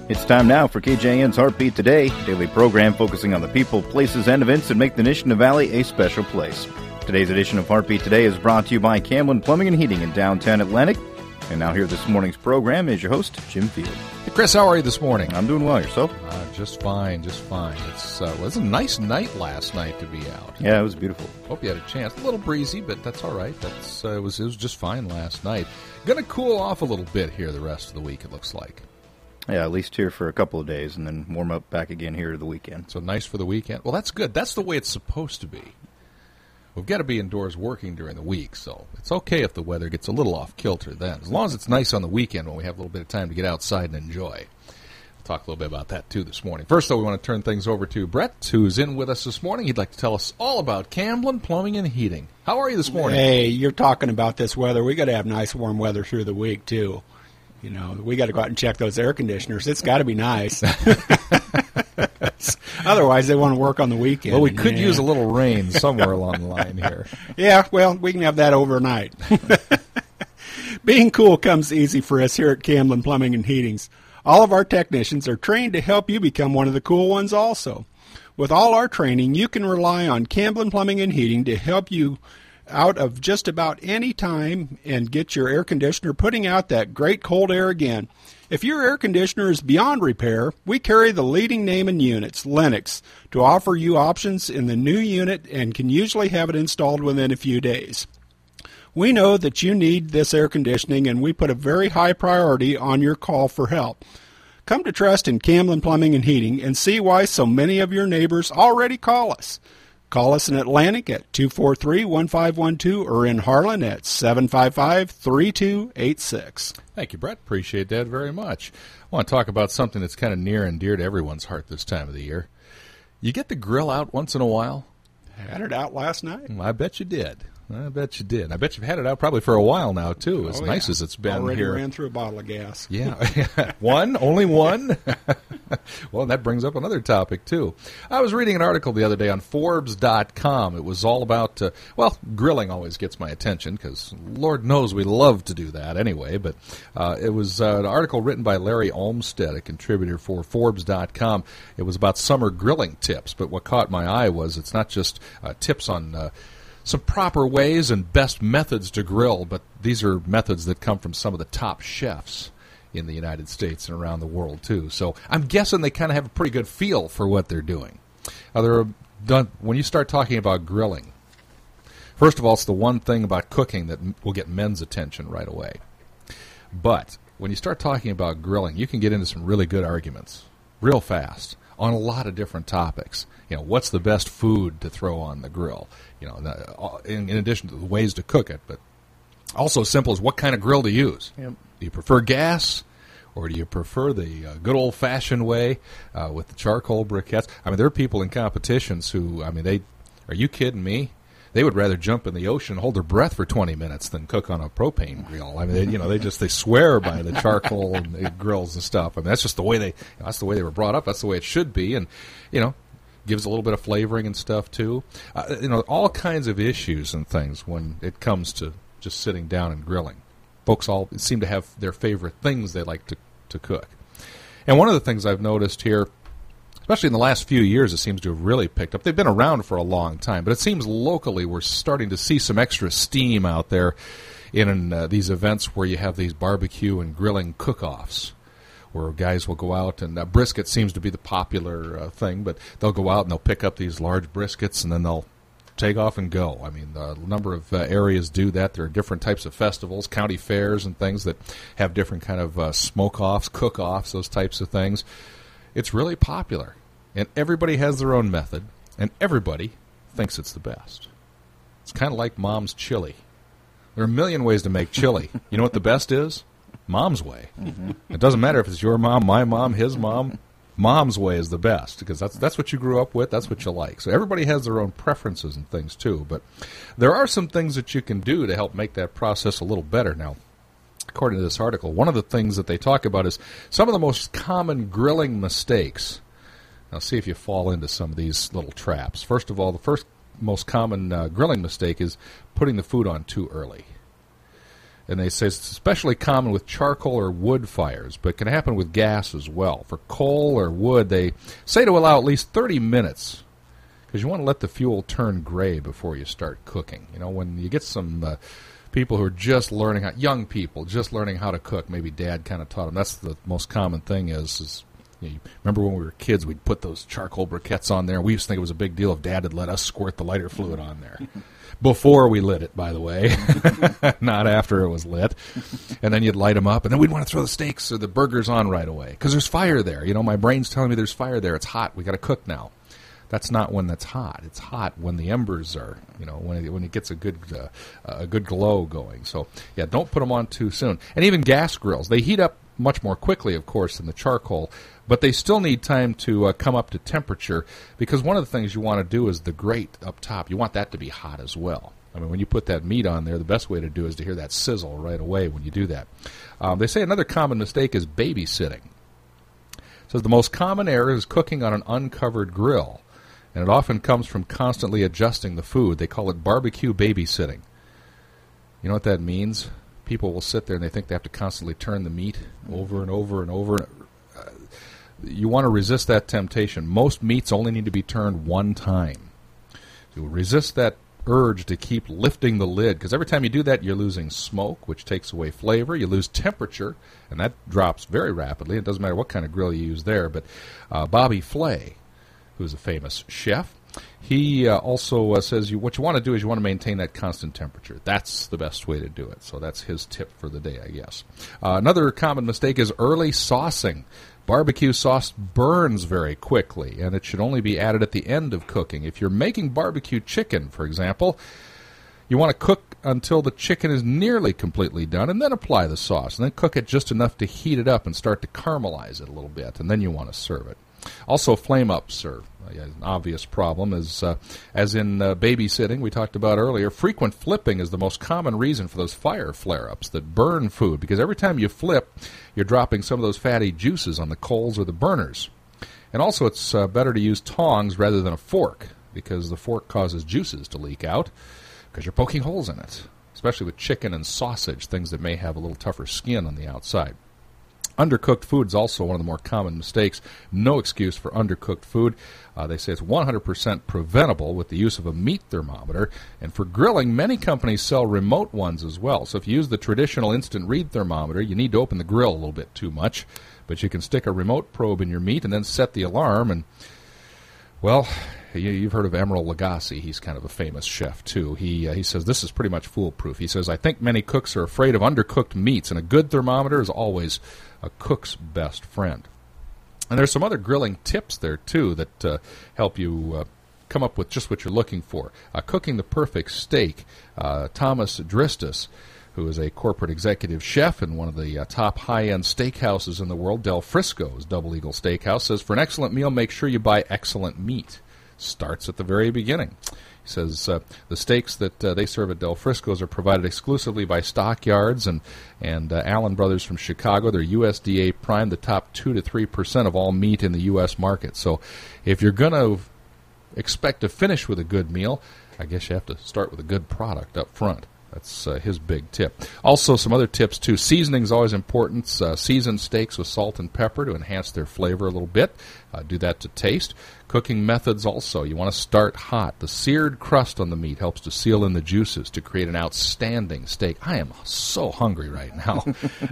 It's time now for KJN's Heartbeat Today, daily program focusing on the people, places, and events that make the Nishna Valley a special place. Today's edition of Heartbeat Today is brought to you by Camlin Plumbing and Heating in downtown Atlantic. And now here this morning's program is your host, Jim Field. Hey, Chris, how are you this morning? I'm doing well. Yourself? Just fine, just fine. It was a nice night last night to be out. Yeah, it was beautiful. Hope you had a chance. A little breezy, but that's all right. It was just fine last night. Going to cool off a little bit here the rest of the week, it looks like. Yeah, at least here for a couple of days, and then warm up back again here the weekend. So nice for the weekend. Well, that's good. That's the way it's supposed to be. We've got to be indoors working during the week, so it's okay if the weather gets a little off kilter then, as long as it's nice on the weekend when we have a little bit of time to get outside and enjoy. We'll talk a little bit about that, too, this morning. First, though, we want to turn things over to Brett, who's in with us this morning. He'd like to tell us all about Camlin Plumbing and Heating. How are you this morning? Hey, you're talking about this weather. We got to have nice warm weather through the week, too. You know, we got to go out and check those air conditioners. It's got to be nice. Otherwise, they want to work on the weekend. Well, we could use a little rain somewhere along the line here. Yeah, well, we can have that overnight. Being cool comes easy for us here at Camlin Plumbing and Heatings. All of our technicians are trained to help you become one of the cool ones also. With all our training, you can rely on Camlin Plumbing and Heating to help you out of just about any time and get your air conditioner putting out that great cold air again. If your air conditioner is beyond repair, we carry the leading name in units, Lennox, to offer you options in the new unit and can usually have it installed within a few days. We know that you need this air conditioning, and we put a very high priority on your call for help. Come to trust in Camlin Plumbing and Heating and see why so many of your neighbors already call us. Call us in Atlantic at 243-1512 or in Harlan at 755-3286. Thank you, Brett. Appreciate that very much. I want to talk about something that's kind of near and dear to everyone's heart this time of the year. You get the grill out once in a while? Had it out last night. I bet you did. I bet you did. I bet you've had it out probably for a while now, too, as nice as it's been already here. Already ran through a bottle of gas. Yeah. One? Only one? Well, that brings up another topic, too. I was reading an article the other day on Forbes.com. It was all about, grilling always gets my attention because Lord knows we love to do that anyway. But it was an article written by Larry Olmsted, a contributor for Forbes.com. It was about summer grilling tips. But what caught my eye was it's not just tips on some proper ways and best methods to grill, but these are methods that come from some of the top chefs in the United States and around the world, too. So I'm guessing they kind of have a pretty good feel for what they're doing. When you start talking about grilling, first of all, it's the one thing about cooking that will get men's attention right away. But when you start talking about grilling, you can get into some really good arguments real fast on a lot of different topics. You know, what's the best food to throw on the grill? You know, in addition to the ways to cook it, but also simple as what kind of grill to use. Yep. Do you prefer gas, or do you prefer the good old-fashioned way with the charcoal briquettes? I mean, there are people in competitions who, are you kidding me? They would rather jump in the ocean and hold their breath for 20 minutes than cook on a propane grill. I mean, they swear by the charcoal and the grills and stuff. I mean, that's just the way they were brought up. That's the way it should be, and gives a little bit of flavoring and stuff too. All kinds of issues and things when it comes to just sitting down and grilling. Folks all seem to have their favorite things they like to cook. And one of the things I've noticed here, especially in the last few years, it seems to have really picked up. They've been around for a long time, but it seems locally we're starting to see some extra steam out there in these events where you have these barbecue and grilling cook-offs, where guys will go out, and brisket seems to be the popular thing, but they'll go out and they'll pick up these large briskets, and then they'll take off and go. I mean, a number of areas do that. There are different types of festivals, county fairs and things that have different kind of smoke-offs, cook-offs, those types of things. It's really popular, and everybody has their own method, and everybody thinks it's the best. It's kind of like Mom's chili. There are a million ways to make chili. You know what the best is? Mom's way. Mm-hmm. It doesn't matter if it's your mom, my mom, his mom. Mom's way is the best because that's what you grew up with. That's what you like. So everybody has their own preferences and things too. But there are some things that you can do to help make that process a little better. Now, according to this article, one of the things that they talk about is some of the most common grilling mistakes. Now, see if you fall into some of these little traps. First of all, the first most common grilling mistake is putting the food on too early. And they say it's especially common with charcoal or wood fires, but can happen with gas as well. For coal or wood, they say to allow at least 30 minutes because you want to let the fuel turn gray before you start cooking. You know, when you get some people who are just learning young people just learning how to cook, maybe Dad kind of taught them. That's the most common thing is you remember when we were kids, we'd put those charcoal briquettes on there, and we used to think it was a big deal if Dad had let us squirt the lighter fluid on there. Before we lit it, by the way, not after it was lit. And then you'd light them up, and then we'd want to throw the steaks or the burgers on right away because there's fire there. You know, my brain's telling me there's fire there. It's hot. We got to cook now. That's not when that's hot. It's hot when the embers are, you know, when it gets a good glow going. So, yeah, don't put them on too soon. And even gas grills, they heat up much more quickly, of course, than the charcoal, but they still need time to come up to temperature because one of the things you want to do is the grate up top. You want that to be hot as well. I mean, when you put that meat on there, the best way to do is to hear that sizzle right away when you do that. They say another common mistake is babysitting. It says the most common error is cooking on an uncovered grill, and it often comes from constantly adjusting the food. They call it barbecue babysitting. You know what that means? People will sit there and they think they have to constantly turn the meat over and over and over. You want to resist that temptation. Most meats only need to be turned one time. So resist that urge to keep lifting the lid, because every time you do that, you're losing smoke, which takes away flavor. You lose temperature, and that drops very rapidly. It doesn't matter what kind of grill you use there. But Bobby Flay, who's a famous chef, he also says what you want to do is you want to maintain that constant temperature. That's the best way to do it. So that's his tip for the day, I guess. Another common mistake is early saucing. Barbecue sauce burns very quickly, and it should only be added at the end of cooking. If you're making barbecue chicken, for example, you want to cook until the chicken is nearly completely done, and then apply the sauce, and then cook it just enough to heat it up and start to caramelize it a little bit, and then you want to serve it. Also, flame-ups are an obvious problem, as in babysitting we talked about earlier. Frequent flipping is the most common reason for those fire flare-ups that burn food, because every time you flip, you're dropping some of those fatty juices on the coals or the burners. And also, it's better to use tongs rather than a fork, because the fork causes juices to leak out, because you're poking holes in it, especially with chicken and sausage, things that may have a little tougher skin on the outside. Undercooked food is also one of the more common mistakes. No excuse for undercooked food. They say it's 100% preventable with the use of a meat thermometer. And for grilling, many companies sell remote ones as well. So if you use the traditional instant read thermometer, you need to open the grill a little bit too much. But you can stick a remote probe in your meat and then set the alarm. And, well, you've heard of Emeril Lagasse. He's kind of a famous chef, too. He says this is pretty much foolproof. He says, I think many cooks are afraid of undercooked meats, and a good thermometer is always a cook's best friend. And there's some other grilling tips there, too, that help you come up with just what you're looking for. Cooking the perfect steak. Thomas Dristis, who is a corporate executive chef in one of the top high-end steakhouses in the world, Del Frisco's Double Eagle Steakhouse, says, for an excellent meal, make sure you buy excellent meat. Starts at the very beginning. He says the steaks that they serve at Del Frisco's are provided exclusively by Stockyards and Allen Brothers from Chicago. They're USDA prime, the top 2 to 3% of all meat in the U.S. market. So if you're going to expect to finish with a good meal, I guess you have to start with a good product up front. That's his big tip. Also, some other tips, too. Seasoning is always important. Season steaks with salt and pepper to enhance their flavor a little bit. Do that to taste. Cooking methods also. You want to start hot. The seared crust on the meat helps to seal in the juices to create an outstanding steak. I am so hungry right now.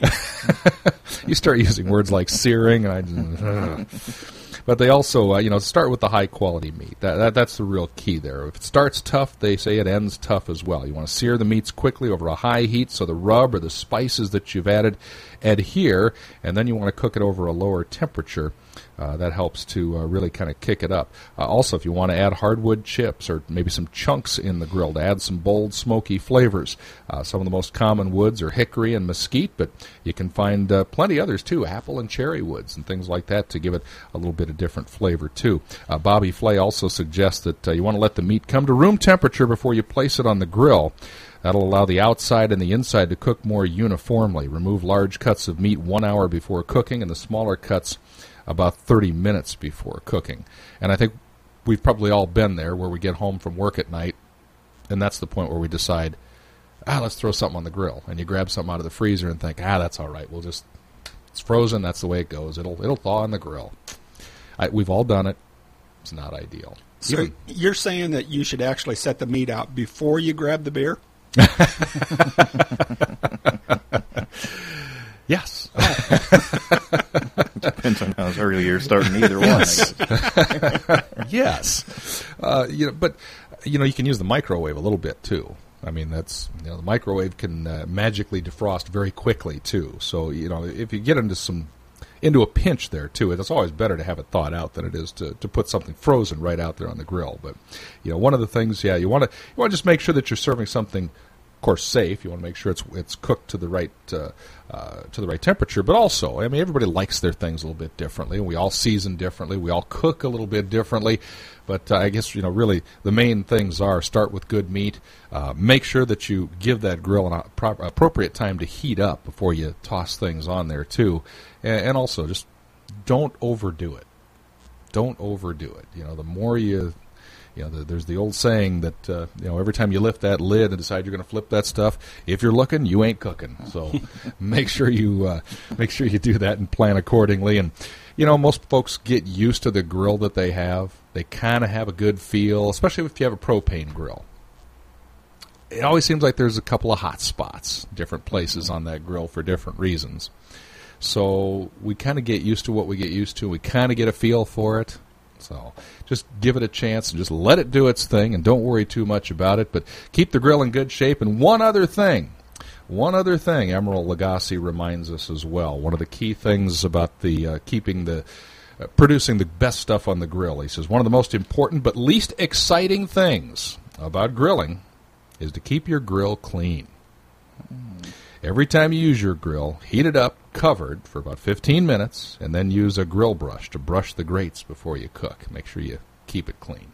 You start using words like searing, and But they also, start with the high-quality meat. That's the real key there. If it starts tough, they say it ends tough as well. You want to sear the meats quickly over a high heat so the rub or the spices that you've added adhere, and then you want to cook it over a lower temperature. That helps to really kind of kick it up. Also, if you want to add hardwood chips or maybe some chunks in the grill to add some bold, smoky flavors. Some of the most common woods are hickory and mesquite, but you can find plenty others, too, apple and cherry woods and things like that to give it a little bit of different flavor, too. Bobby Flay also suggests that you want to let the meat come to room temperature before you place it on the grill. That'll allow the outside and the inside to cook more uniformly. Remove large cuts of meat 1 hour before cooking and the smaller cuts about 30 minutes before cooking. And I think we've probably all been there where we get home from work at night, and that's the point where we decide, let's throw something on the grill, and you grab something out of the freezer and think, that's all right. It's frozen. That's the way it goes. It'll thaw on the grill. We've all done it. It's not ideal. So you're saying that you should actually set the meat out before you grab the beer? Yes. Depends on how early you're starting either one. Yes. But you can use the microwave a little bit too. I mean, that's the microwave can magically defrost very quickly too. So if you get into a pinch there too, it's always better to have it thawed out than it is to put something frozen right out there on the grill. But one of the things, you want to just make sure that you're serving something, of course, safe. You want to make sure it's cooked to the right temperature. But also, I mean, everybody likes their things a little bit differently, and we all season differently. We all cook a little bit differently. But I guess really the main things are start with good meat. Make sure that you give that grill an appropriate time to heat up before you toss things on there too, and also just don't overdo it. Don't overdo it. The more you. There's the old saying that every time you lift that lid and decide you're going to flip that stuff, if you're looking, you ain't cooking. So make sure you do that and plan accordingly. And most folks get used to the grill that they have. They kind of have a good feel, especially if you have a propane grill. It always seems like there's a couple of hot spots, different places on that grill for different reasons. So we kind of get used to what we get used to. We kind of get a feel for it. So just give it a chance and just let it do its thing, and don't worry too much about it. But keep the grill in good shape. And one other thing, Emeril Lagasse reminds us as well. One of the key things about the producing the best stuff on the grill, he says, one of the most important but least exciting things about grilling is to keep your grill clean. Every time you use your grill, heat it up covered for about 15 minutes, and then use a grill brush to brush the grates before you cook. Make sure you keep it clean.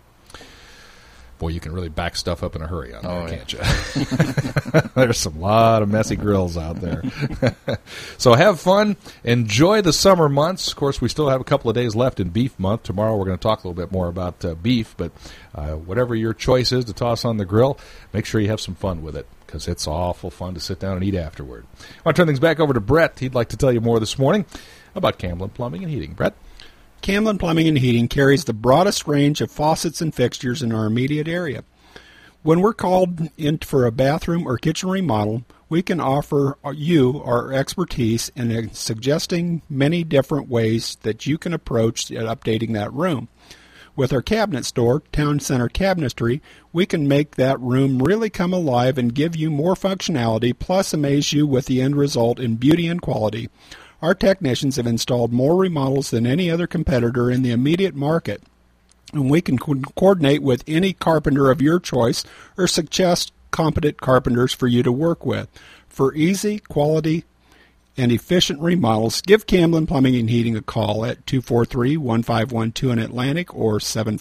Boy, you can really back stuff up in a hurry on there, can't you? There's a lot of messy grills out there. So have fun. Enjoy the summer months. Of course, we still have a couple of days left in beef month. Tomorrow we're going to talk a little bit more about beef, but whatever your choice is to toss on the grill, make sure you have some fun with it, because it's awful fun to sit down and eat afterward. I want to turn things back over to Brett. He'd like to tell you more this morning about Camblin Plumbing and Heating. Brett? Camblin Plumbing and Heating carries the broadest range of faucets and fixtures in our immediate area. When we're called in for a bathroom or kitchen remodel, we can offer you our expertise in suggesting many different ways that you can approach updating that room. With our cabinet store, Town Center Cabinetry, we can make that room really come alive and give you more functionality, plus amaze you with the end result in beauty and quality. Our technicians have installed more remodels than any other competitor in the immediate market, and we can coordinate with any carpenter of your choice or suggest competent carpenters for you to work with. For easy, quality, and efficient remodels, give Camblin Plumbing and Heating a call at 243-1512 in Atlantic or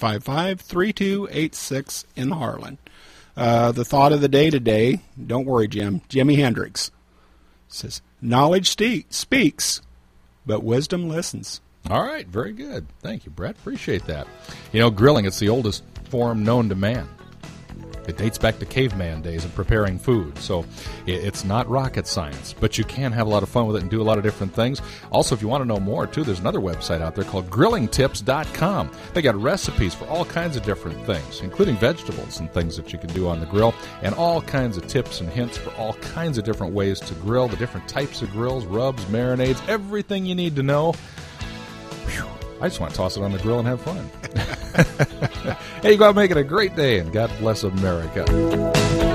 755-3286 in Harlan. The thought of the day today, don't worry, Jim, Jimi Hendrix says, knowledge speaks, but wisdom listens. All right, very good. Thank you, Brett. Appreciate that. Grilling, it's the oldest form known to man. It dates back to caveman days of preparing food, so it's not rocket science, but you can have a lot of fun with it and do a lot of different things. Also, if you want to know more, too, there's another website out there called grillingtips.com. They got recipes for all kinds of different things, including vegetables and things that you can do on the grill, and all kinds of tips and hints for all kinds of different ways to grill, the different types of grills, rubs, marinades, everything you need to know. Whew. I just want to toss it on the grill and have fun. Hey, you go out and make it a great day, and God bless America.